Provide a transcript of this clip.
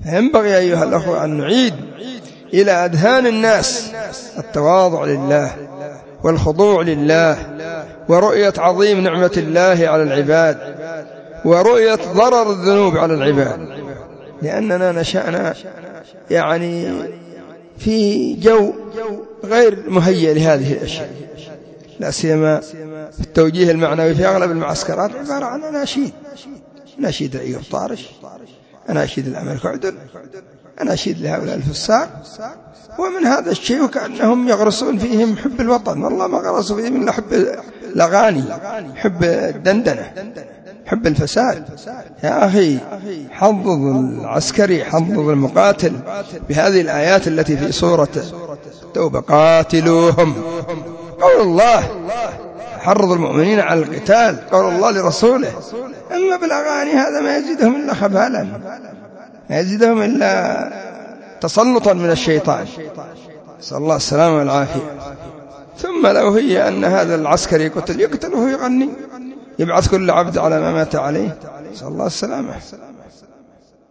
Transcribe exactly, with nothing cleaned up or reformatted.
ينبغي أيها الأخوة أن نعيد إلى أذهان الناس التواضع لله والخضوع لله ورؤية عظيم نعمة الله على العباد ورؤية ضرر الذنوب على العباد، لأننا نشأنا يعني في جو غير مهيئ لهذه الأشياء، لا سيما في التوجيه المعنوي في أغلب المعسكرات عبارة عن أناشيد، أناشيد أيوب طارش، أناشيد الأمل كعدل، أناشيد لهؤلاء الفساق. ومن هذا الشيء وكأنهم يغرسون فيهم حب الوطن، والله ما غرسوا فيهم إلا حب الأغاني، حب الدندنة، حب الفساد. يا أخي حظظ العسكري، حظظ المقاتل بهذه الآيات التي في سورة التوبة: قاتلوهم، قول الله، حرض المؤمنين على القتال، قول الله لرسوله. أما بالأغاني هذا ما يزيدهم إلا خبالا، ما يزيدهم إلا تسلطا من الشيطان، نسأل الله السلامة والعافية. ثم لو هي أن هذا العسكري يقتل يقتل وهو يغني، يبعث كل عبد على ما مات عليه، نسأل الله السلامة.